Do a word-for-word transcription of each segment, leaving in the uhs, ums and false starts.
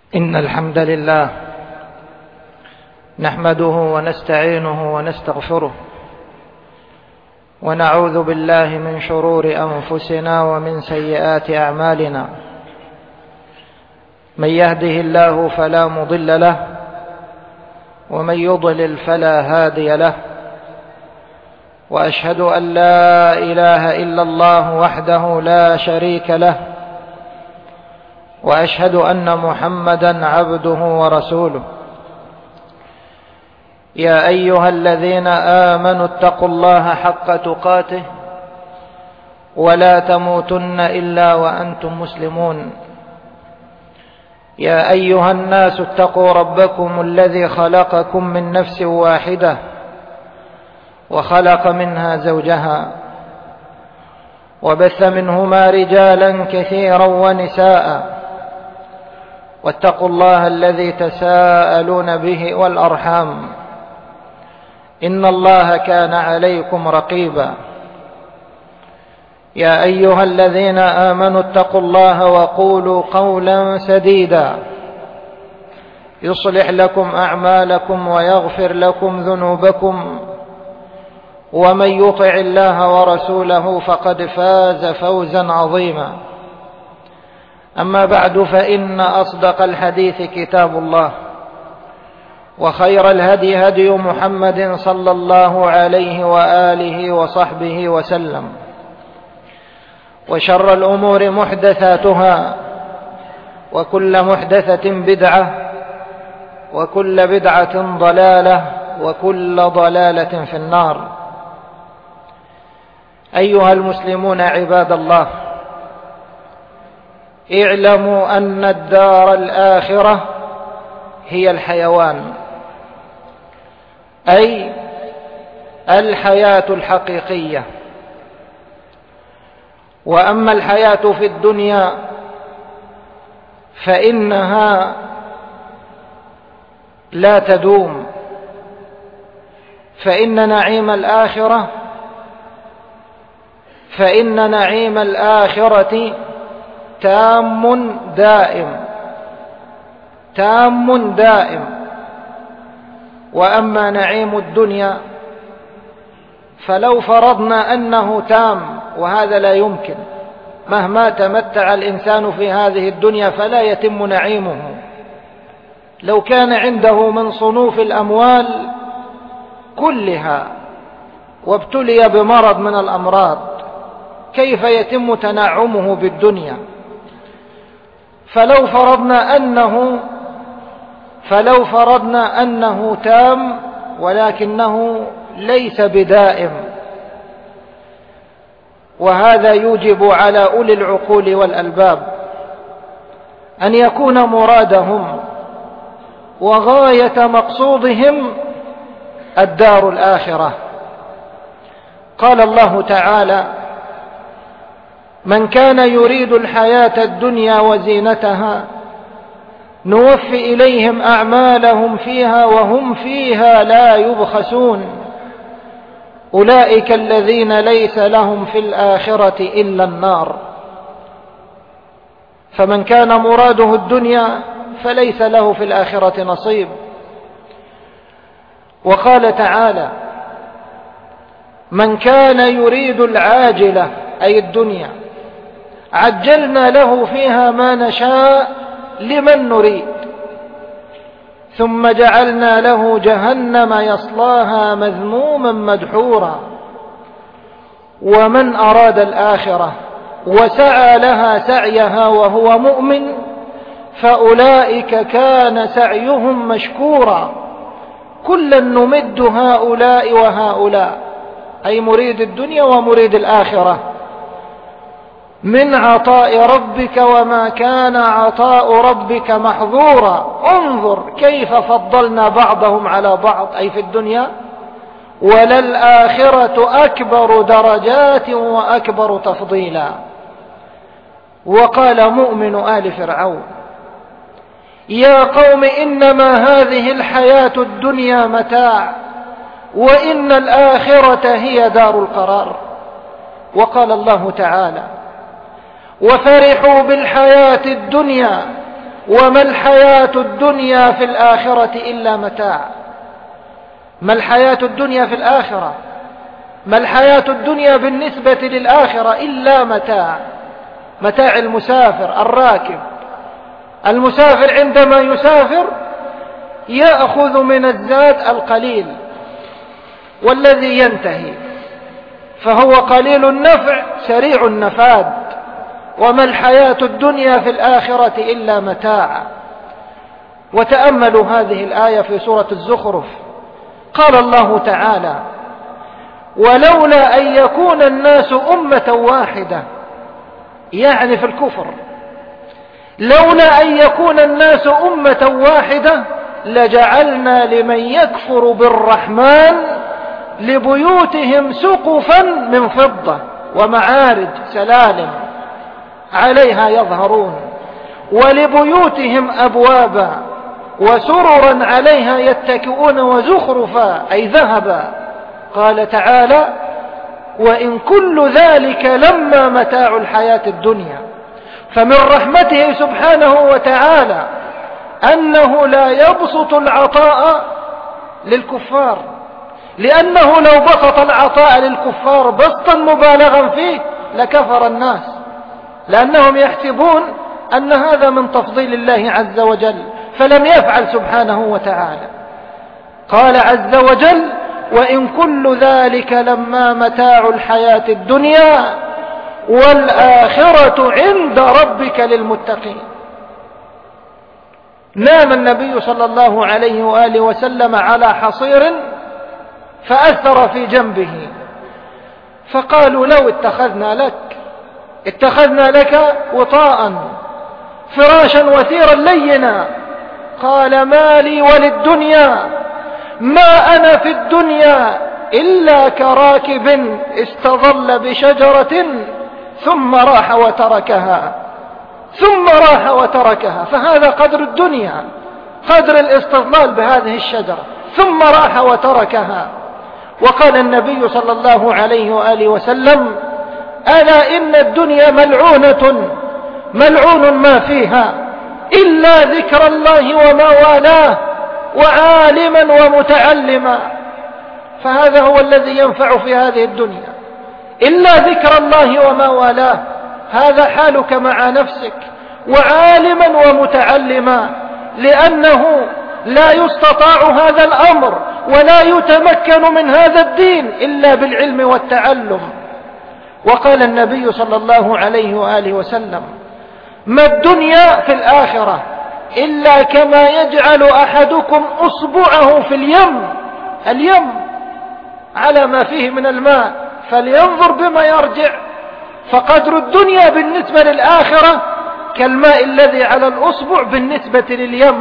إن الحمد لله نحمده ونستعينه ونستغفره ونعوذ بالله من شرور أنفسنا ومن سيئات أعمالنا. من يهده الله فلا مضل له ومن يضلل فلا هادي له، وأشهد أن لا إله إلا الله وحده لا شريك له، وأشهد أن محمدا عبده ورسوله. يا أيها الذين آمنوا اتقوا الله حق تقاته ولا تموتن إلا وأنتم مسلمون. يا أيها الناس اتقوا ربكم الذي خلقكم من نفس واحدة وخلق منها زوجها وبث منهما رجالا كثيرا ونساء، واتقوا الله الذي تساءلون به والأرحام، إن الله كان عليكم رقيبا. يا أيها الذين آمنوا اتقوا الله وقولوا قولا سديدا يصلح لكم أعمالكم ويغفر لكم ذنوبكم، ومن يطع الله ورسوله فقد فاز فوزا عظيما. أما بعد، فإن أصدق الحديث كتاب الله، وخير الهدي هدي محمد صلى الله عليه وآله وصحبه وسلم، وشر الأمور محدثاتها، وكل محدثة بدعة، وكل بدعة ضلالة، وكل ضلالة في النار. أيها المسلمون عباد الله، اعلموا أن الدار الآخرة هي الحيوان، أي الحياة الحقيقية. وأما الحياة في الدنيا فإنها لا تدوم، فإن نعيم الآخرة فإن نعيم الآخرة تام دائم تام دائم وأما نعيم الدنيا فلو فرضنا أنه تام، وهذا لا يمكن، مهما تمتع الإنسان في هذه الدنيا فلا يتم نعيمه. لو كان عنده من صنوف الأموال كلها وابتلي بمرض من الأمراض، كيف يتم تنعمه بالدنيا؟ فلو فرضنا أنه فلو فرضنا أنه تام ولكنه ليس بدائم، وهذا يوجب على أولي العقول والألباب أن يكون مرادهم وغاية مقصودهم الدار الآخرة. قال الله تعالى: من كان يريد الحياة الدنيا وزينتها نوفي إليهم أعمالهم فيها وهم فيها لا يبخسون، أولئك الذين ليس لهم في الآخرة إلا النار. فمن كان مراده الدنيا فليس له في الآخرة نصيب. وقال تعالى: من كان يريد العاجلة أي الدنيا عجلنا له فيها ما نشاء لمن نريد ثم جعلنا له جهنم يصلاها مذموما مدحورا. ومن أراد الآخرة وسعى لها سعيها وهو مؤمن فأولئك كان سعيهم مشكورا. كلا نمد هؤلاء وهؤلاء، أي مريد الدنيا ومريد الآخرة، من عطاء ربك وما كان عطاء ربك محظورا. انظر كيف فضلنا بعضهم على بعض، أي في الدنيا، وللآخرة أكبر درجات وأكبر تفضيلا. وقال مؤمن آل فرعون: يا قوم إنما هذه الحياة الدنيا متاع وإن الآخرة هي دار القرار. وقال الله تعالى: وفرحوا بالحياة الدنيا وما الحياة الدنيا في الآخرة إلا متاع. ما الحياة الدنيا في الآخرة، ما الحياة الدنيا بالنسبة للآخرة إلا متاع. متاع المسافر الراكب. المسافر عندما يسافر يأخذ من الزاد القليل والذي ينتهي، فهو قليل النفع سريع النفاد. وما الحياة الدنيا في الآخرة إلا متاع. وتأملوا هذه الآية في سورة الزخرف. قال الله تعالى: ولولا أن يكون الناس أمة واحدة، يعني في الكفر، لولا أن يكون الناس أمة واحدة لجعلنا لمن يكفر بالرحمن لبيوتهم سقفا من فضة ومعارج سلالم عليها يظهرون، ولبيوتهم أبوابا وسررا عليها يتكئون وزخرفا أي ذهبا. قال تعالى: وإن كل ذلك لما متاع الحياة الدنيا. فمن رحمته سبحانه وتعالى أنه لا يبسط العطاء للكفار، لأنه لو بسط العطاء للكفار بسطا مبالغا فيه لكفر الناس، لأنهم يحسبون أن هذا من تفضيل الله عز وجل، فلم يفعل سبحانه وتعالى. قال عز وجل: وإن كل ذلك لما متاع الحياة الدنيا والآخرة عند ربك للمتقين. نام النبي صلى الله عليه وآله وسلم على حصير فأثر في جنبه، فقالوا: لو اتخذنا لك اتخذنا لك وطاء فراشا وثيرا لينا. قال: ما لي وللدنيا، ما أنا في الدنيا إلا كراكب استظل بشجرة ثم راح وتركها ثم راح وتركها فهذا قدر الدنيا، قدر الاستظلال بهذه الشجرة، ثم راح وتركها. وقال النبي صلى الله عليه وآله وسلم: ألا إن الدنيا ملعونة ملعون ما فيها إلا ذكر الله وما والاه وعالما ومتعلما. فهذا هو الذي ينفع في هذه الدنيا، إلا ذكر الله وما والاه. هذا حالك مع نفسك، وعالما ومتعلما، لأنه لا يستطاع هذا الأمر ولا يتمكن من هذا الدين إلا بالعلم والتعلم. وقال النبي صلى الله عليه وآله وسلم: ما الدنيا في الآخرة إلا كما يجعل أحدكم أصبعه في اليم اليم على ما فيه من الماء فلينظر بما يرجع. فقدر الدنيا بالنسبة للآخرة كالماء الذي على الأصبع بالنسبة لليم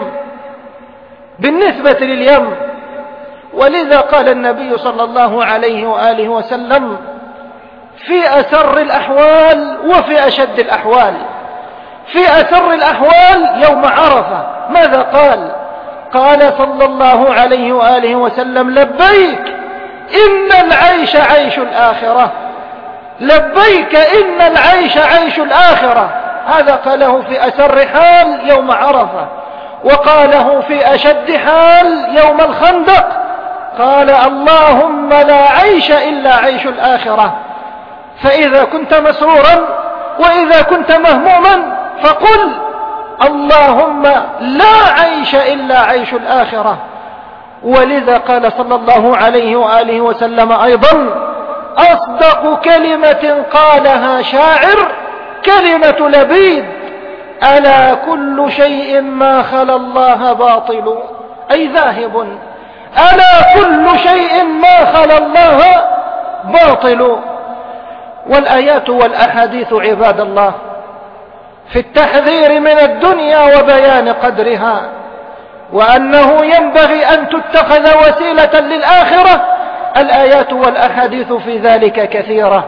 بالنسبة لليم ولذا قال النبي صلى الله عليه وآله وسلم: في أسر الأحوال وفي أشد الأحوال. في أسر الأحوال يوم عرفة ماذا قال؟ قال صلى الله عليه وآله وسلم: لبيك إن العيش عيش الآخرة، لبيك إن العيش عيش الآخرة. هذا قاله في أسر حال يوم عرفة، وقاله في أشد حال يوم الخندق. قال: اللهم لا عيش إلا عيش الآخرة. فإذا كنت مسرورا وإذا كنت مهموما فقل: اللهم لا عيش إلا عيش الآخرة. ولذا قال صلى الله عليه وآله وسلم أيضا: أصدق كلمة قالها شاعر كلمة لبيد: ألا كل شيء ما خلا الله باطل، أي ذاهب. ألا كل شيء ما خلا الله باطل. والآيات والأحاديث عباد الله في التحذير من الدنيا وبيان قدرها، وأنه ينبغي أن تتخذ وسيلة للآخرة. الآيات والأحاديث في ذلك كثيرة،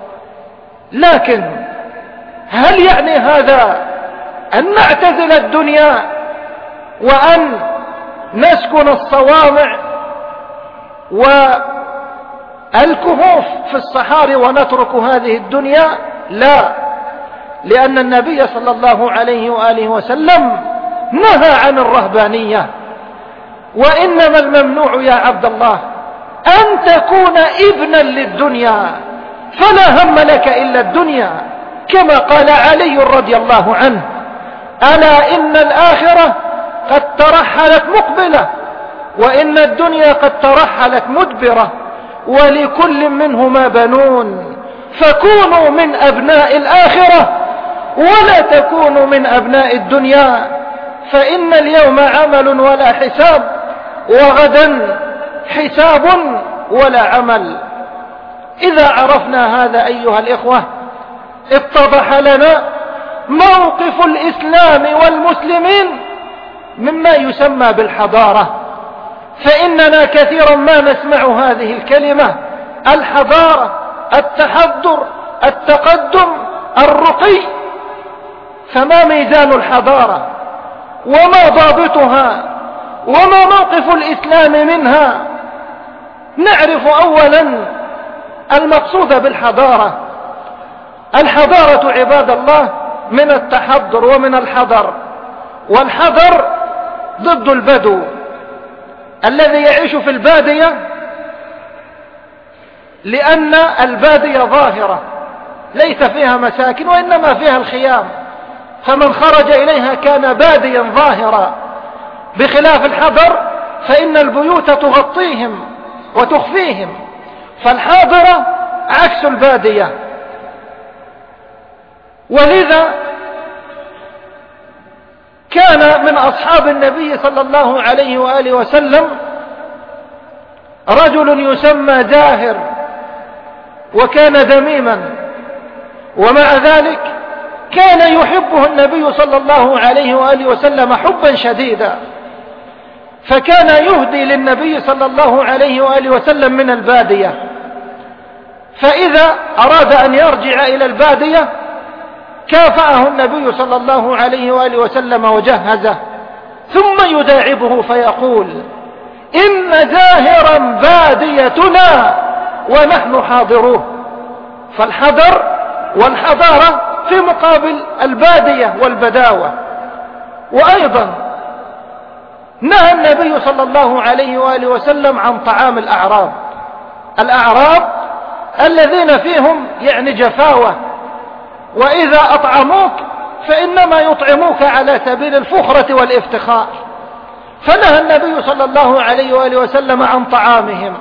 لكن هل يعني هذا أن نعتزل الدنيا وأن نسكن الصوامع والكهوف في الصحاري ونترك هذه الدنيا؟ لا، لأن النبي صلى الله عليه وآله وسلم نهى عن الرهبانية. وإنما الممنوع يا عبد الله أن تكون ابنا للدنيا، فلا هم لك إلا الدنيا، كما قال علي رضي الله عنه: ألا إن الآخرة قد ترحلت مقبلة، وإن الدنيا قد ترحلت مدبرة، ولكل منهما بنون، فكونوا من أبناء الآخرة ولا تكونوا من أبناء الدنيا، فإن اليوم عمل ولا حساب، وغدا حساب ولا عمل. إذا عرفنا هذا أيها الإخوة اتضح لنا موقف الإسلام والمسلمين مما يسمى بالحضارة. فإننا كثيرا ما نسمع هذه الكلمة: الحضارة، التحضر، التقدم، الرقي. فما ميزان الحضارة؟ وما ضابطها؟ وما موقف الإسلام منها؟ نعرف أولا المقصود بالحضارة. الحضارة عباد الله من التحضر ومن الحضر، والحضر ضد البدو الذي يعيش في البادية، لأن البادية ظاهرة ليس فيها مساكن وإنما فيها الخيام، فمن خرج إليها كان باديا ظاهرا، بخلاف الحضر فإن البيوت تغطيهم وتخفيهم. فالحاضرة عكس البادية. ولذا كان من أصحاب النبي صلى الله عليه وآله وسلم رجل يسمى جاهر، وكان ذميما، ومع ذلك كان يحبه النبي صلى الله عليه وآله وسلم حبا شديدا، فكان يهدي للنبي صلى الله عليه وآله وسلم من البادية، فإذا أراد أن يرجع إلى البادية كافأه النبي صلى الله عليه وآله وسلم وجهزه، ثم يداعبه فيقول: إن زاهرا باديتنا ونحن حاضروه. فالحضر والحضارة في مقابل البادية والبداوة. وأيضا نهى النبي صلى الله عليه وآله وسلم عن طعام الأعراب. الأعراب الذين فيهم يعني جفاوة، وإذا أطعموك فإنما يطعموك على سبيل الفخرة والافتخار، فنهى النبي صلى الله عليه وآله وسلم عن طعامهم.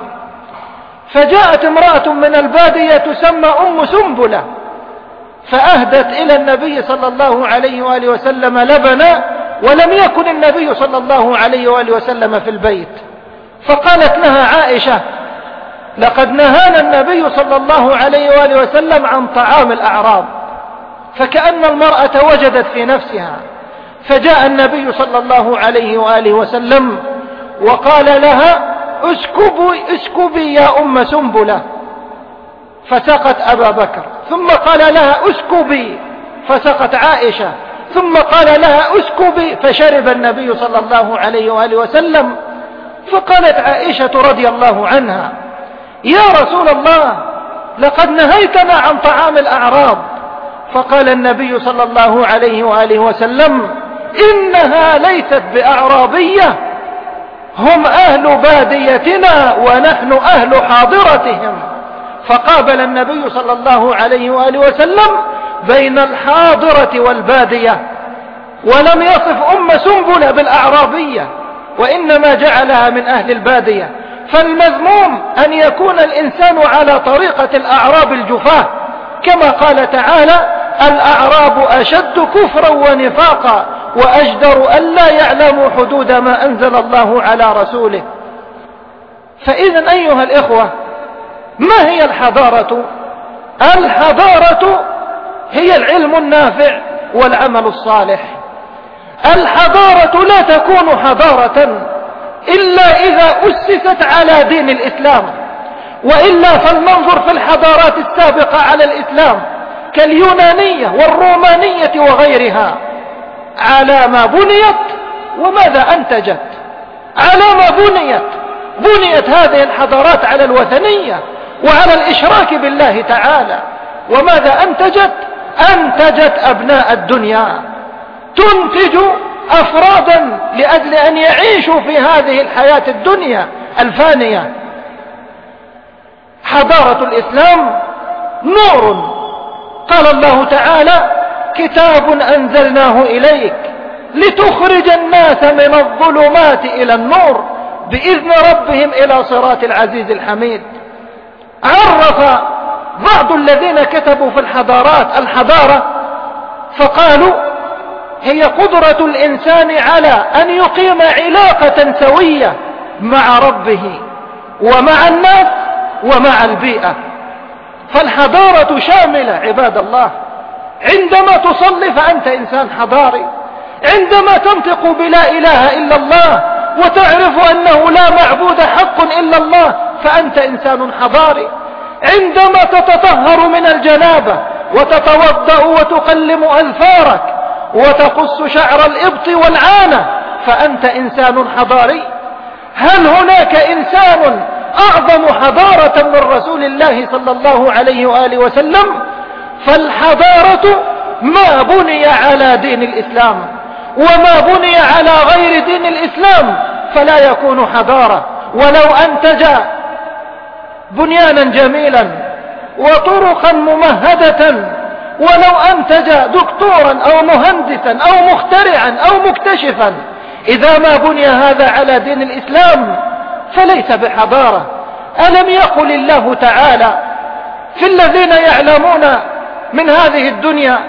فجاءت امرأة من البادية تسمى أم سنبلة، فأهدت إلى النبي صلى الله عليه وآله وسلم لبنا، ولم يكن النبي صلى الله عليه وآله وسلم في البيت، فقالت لها عائشة: لقد نهانا النبي صلى الله عليه وآله وسلم عن طعام الأعراب. فكأن المرأة وجدت في نفسها، فجاء النبي صلى الله عليه وآله وسلم وقال لها: اسكبي, اسكبي يا أم سنبلة، فسقت أبا بكر، ثم قال لها: اسكبي، فسقت عائشة، ثم قال لها: اسكبي، فشرب النبي صلى الله عليه وآله وسلم. فقالت عائشة رضي الله عنها: يا رسول الله، لقد نهيتنا عن طعام الأعراب. فقال النبي صلى الله عليه وآله وسلم: إنها ليست بأعرابية، هم أهل باديتنا ونحن أهل حاضرتهم. فقابل النبي صلى الله عليه وآله وسلم بين الحاضرة والبادية، ولم يصف أم سنبلة بالأعرابية، وإنما جعلها من أهل البادية. فالمذموم أن يكون الإنسان على طريقة الأعراب الجفاة، كما قال تعالى: الأعراب أشد كفرا ونفاقا وأجدر ألا يعلموا حدود ما أنزل الله على رسوله. فإذا أيها الإخوة، ما هي الحضارة؟ الحضارة هي العلم النافع والعمل الصالح. الحضارة لا تكون حضارة إلا إذا أسست على دين الإسلام، وإلا فلننظر في الحضارات السابقة على الإسلام كاليونانية والرومانية وغيرها، على ما بنيت وماذا أنتجت. على ما بنيت بنيت هذه الحضارات على الوثنية وعلى الإشراك بالله تعالى، وماذا أنتجت؟ أنتجت أبناء الدنيا، تنتج أفرادا لأجل أن يعيشوا في هذه الحياة الدنيا الفانية. حضارة الإسلام نور، قال الله تعالى: كتاب أنزلناه إليك لتخرج الناس من الظلمات إلى النور بإذن ربهم إلى صراط العزيز الحميد. عرف بعض الذين كتبوا في الحضارات الحضارة فقالوا: هي قدرة الإنسان على أن يقيم علاقة سوية مع ربه ومع الناس ومع البيئة. فالحضارة شاملة عباد الله. عندما تصلي فأنت إنسان حضاري، عندما تنطق بلا إله إلا الله وتعرف أنه لا معبود حق إلا الله فأنت إنسان حضاري، عندما تتطهر من الجنابة وتتوضأ وتقلم أظفارك وتقص شعر الإبط والعانة فأنت إنسان حضاري. هل هناك إنسان أعظم حضارة من رسول الله صلى الله عليه وآله وسلم؟ فالحضارة ما بني على دين الإسلام، وما بني على غير دين الإسلام فلا يكون حضارة. ولو أنتج بنيانا جميلا وطرقا ممهدة، ولو أنتج دكتورا أو مهندسا أو مخترعا أو مكتشفا، إذا ما بني هذا على دين الإسلام فليس بحضارة. ألم يقل الله تعالى في الذين يعلمون من هذه الدنيا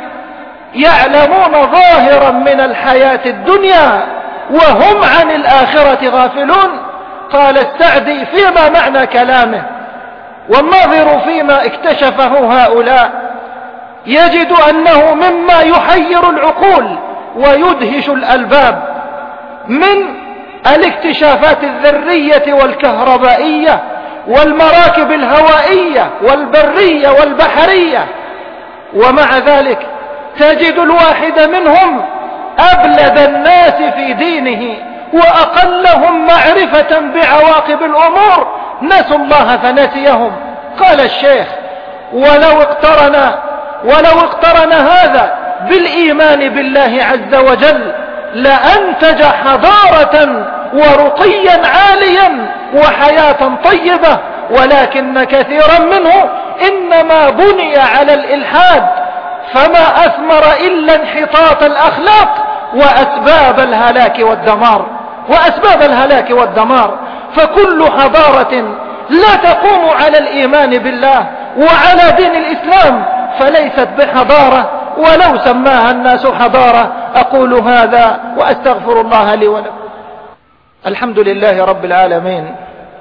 يعلمون ظاهرا من الحياة الدنيا وهم عن الآخرة غافلون؟ قال السعدي فيما معنى كلامه: والناظر فيما اكتشفه هؤلاء يجد أنه مما يحير العقول ويدهش الألباب من الاكتشافات الذرية والكهربائية والمراكب الهوائية والبرية والبحرية، ومع ذلك تجد الواحد منهم أبلد الناس في دينه وأقلهم معرفة بعواقب الأمور نسوا الله فنسيهم. قال الشيخ: ولو اقترن ولو اقترن هذا بالإيمان بالله عز وجل لأنتج حضارة ورقيا عاليا وحياة طيبة، ولكن كثيرا منه إنما بني على الإلحاد فما أثمر إلا انحطاط الأخلاق وأسباب الهلاك والدمار وأسباب الهلاك والدمار. فكل حضارة لا تقوم على الإيمان بالله وعلى دين الإسلام فليست بحضارة ولو سماها الناس حضارة. أقول هذا وأستغفر الله لي ولكم. الحمد لله رب العالمين،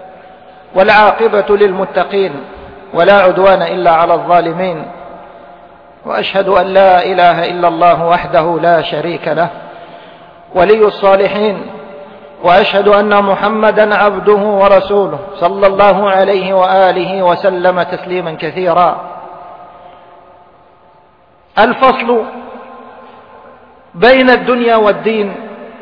والعاقبة للمتقين، ولا عدوان إلا على الظالمين، وأشهد أن لا إله إلا الله وحده لا شريك له ولي الصالحين، وأشهد أن محمدا عبده ورسوله صلى الله عليه وآله وسلم تسليما كثيرا. الفصل بين الدنيا والدين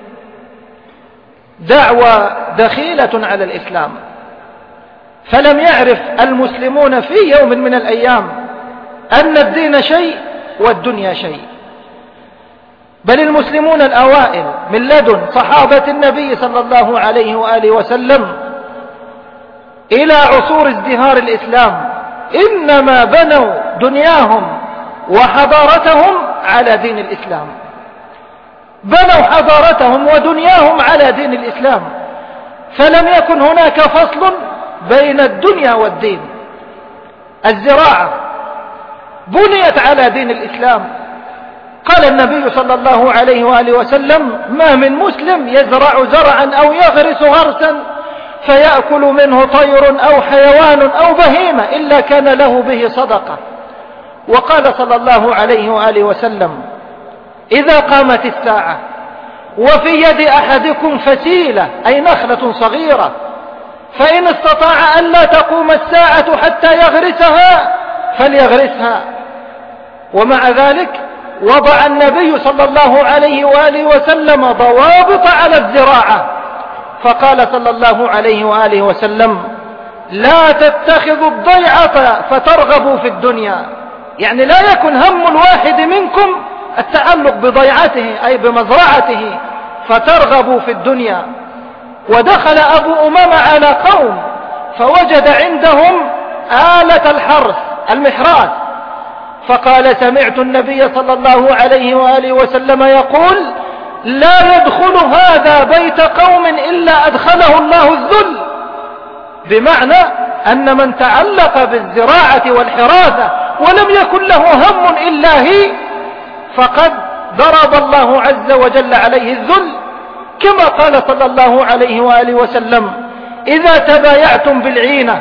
دعوة دخيلة على الإسلام، فلم يعرف المسلمون في يوم من الأيام أن الدين شيء والدنيا شيء، بل المسلمون الأوائل من لدن صحابة النبي صلى الله عليه وآله وسلم إلى عصور ازدهار الإسلام إنما بنوا دنياهم وحضارتهم على دين الإسلام، بنوا حضارتهم ودنياهم على دين الإسلام، فلم يكن هناك فصل بين الدنيا والدين. الزراعة بنيت على دين الإسلام، قال النبي صلى الله عليه وآله وسلم: ما من مسلم يزرع زرعا أو يغرس غرسا فيأكل منه طير أو حيوان أو بهيمة إلا كان له به صدقة. وقال صلى الله عليه وآله وسلم: إذا قامت الساعة وفي يد أحدكم فسيلة أي نخلة صغيرة فإن استطاع أن لا تقوم الساعة حتى يغرسها فليغرسها. ومع ذلك وضع النبي صلى الله عليه وآله وسلم ضوابط على الزراعة، فقال صلى الله عليه وآله وسلم: لا تتخذوا الضيعة فترغبوا في الدنيا، يعني لا يكن هم الواحد منكم التعلق بضيعته أي بمزرعته فترغبوا في الدنيا. ودخل أبو أمامة على قوم فوجد عندهم آلة الحرث المحراث، فقال: سمعت النبي صلى الله عليه وآله وسلم يقول: لا يدخل هذا بيت قوم إلا أدخله الله الذل. بمعنى أن من تعلق بالزراعة والحراثة ولم يكن له هم إلا هي فقد ضرب الله عز وجل عليه الذل، كما قال صلى الله عليه وآله وسلم: إذا تبايعتم بالعينة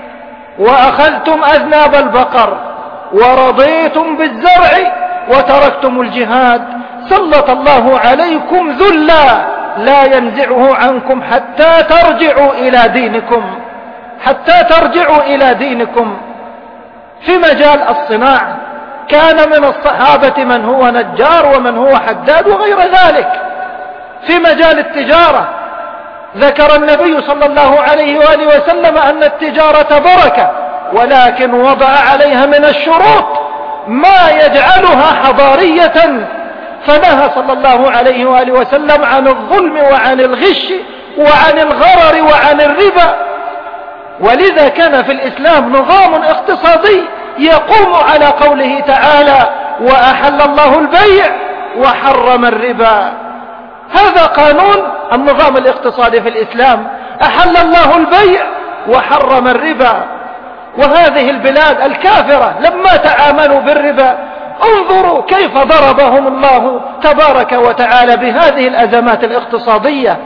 وأخذتم أذناب البقر ورضيتم بالزرع وتركتم الجهاد سلط الله عليكم ذلا لا ينزعه عنكم حتى ترجعوا إلى دينكم حتى ترجعوا إلى دينكم. في مجال الصناعة كان من الصحابة من هو نجار ومن هو حداد وغير ذلك. في مجال التجارة ذكر النبي صلى الله عليه وآله وسلم أن التجارة بركة، ولكن وضع عليها من الشروط ما يجعلها حضارية، فنهى صلى الله عليه وآله وسلم عن الظلم وعن الغش وعن الغرر وعن الربا. ولذا كان في الإسلام نظام اقتصادي يقوم على قوله تعالى: وأحل الله البيع وحرم الربا. هذا قانون النظام الاقتصادي في الإسلام، أحل الله البيع وحرم الربا. وهذه البلاد الكافرة لما تعاملوا بالربا انظروا كيف ضربهم الله تبارك وتعالى بهذه الأزمات الاقتصادية.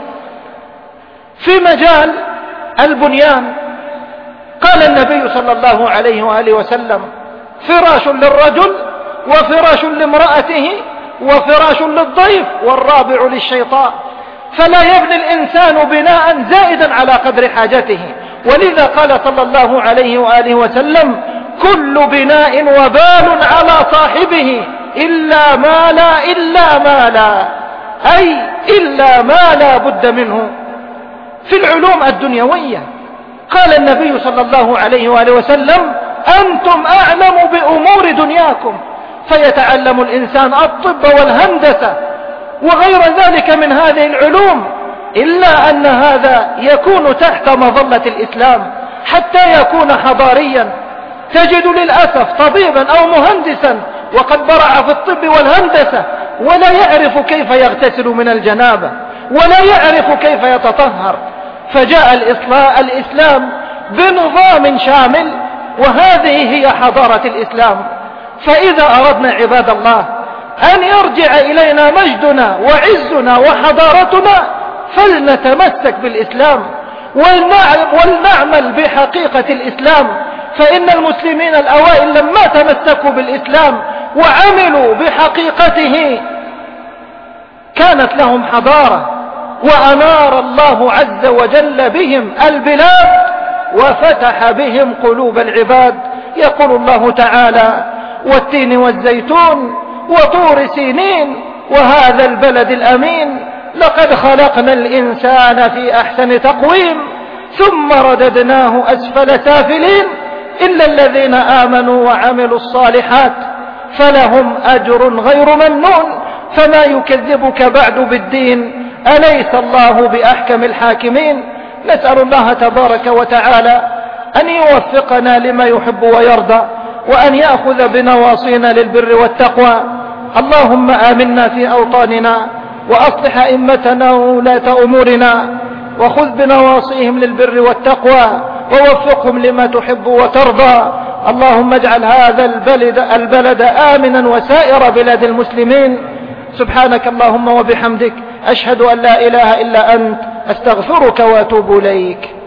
في مجال البنيان قال النبي صلى الله عليه وآله وسلم: فراش للرجل وفراش لامرأته وفراش للضيف والرابع للشيطان، فلا يبني الإنسان بناء زائدا على قدر حاجته. ولذا قال صلى الله عليه وآله وسلم: كل بناء وبال على صاحبه إلا ما لا إلا ما لا أي إلا ما لا بد منه. في العلوم الدنيوية قال النبي صلى الله عليه وآله وسلم: أنتم أعلم بأمور دنياكم، فيتعلم الإنسان الطب والهندسة وغير ذلك من هذه العلوم، إلا أن هذا يكون تحت مظلة الإسلام حتى يكون حضاريا. تجد للأسف طبيبا أو مهندسا وقد برع في الطب والهندسة ولا يعرف كيف يغتسل من الجنابة ولا يعرف كيف يتطهر. فجاء الإسلام بنظام شامل، وهذه هي حضارة الإسلام. فإذا أردنا عباد الله أن يرجع إلينا مجدنا وعزنا وحضارتنا فلنتمسك بالإسلام ولنعمل بحقيقة الإسلام. فإن المسلمين الأوائل لما تمسكوا بالإسلام وعملوا بحقيقته كانت لهم حضارة، وأنار الله عز وجل بهم البلاد وفتح بهم قلوب العباد. يقول الله تعالى: والتين والزيتون وطور سينين وهذا البلد الأمين لقد خلقنا الإنسان في أحسن تقويم ثم رددناه أسفل سافلين إلا الذين آمنوا وعملوا الصالحات فلهم أجر غير ممنون فما يكذبك بعد بالدين أليس الله بأحكم الحاكمين. نسأل الله تبارك وتعالى أن يوفقنا لما يحب ويرضى وأن يأخذ بنواصينا للبر والتقوى. اللهم آمنا في أوطاننا وأصلح أئمتنا وولاة أمورنا وخذ بنواصيهم للبر والتقوى ووفقهم لما تحب وترضى. اللهم اجعل هذا البلد, البلد آمنا وسائر بلاد المسلمين. سبحانك اللهم وبحمدك أشهد أن لا إله إلا أنت أستغفرك وأتوب إليك.